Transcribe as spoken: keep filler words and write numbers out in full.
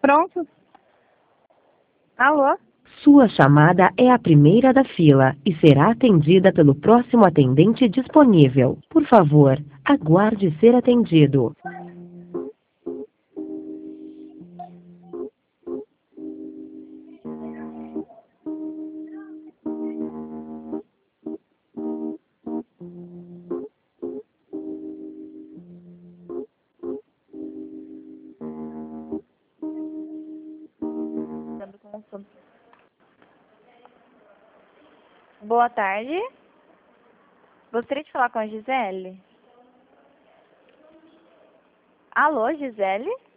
Pronto. Alô? Sua chamada é a primeira da fila e será atendida pelo próximo atendente disponível. Por favor, aguarde ser atendido. Boa tarde. Gostaria de falar com a Gisele. Alô, Gisele?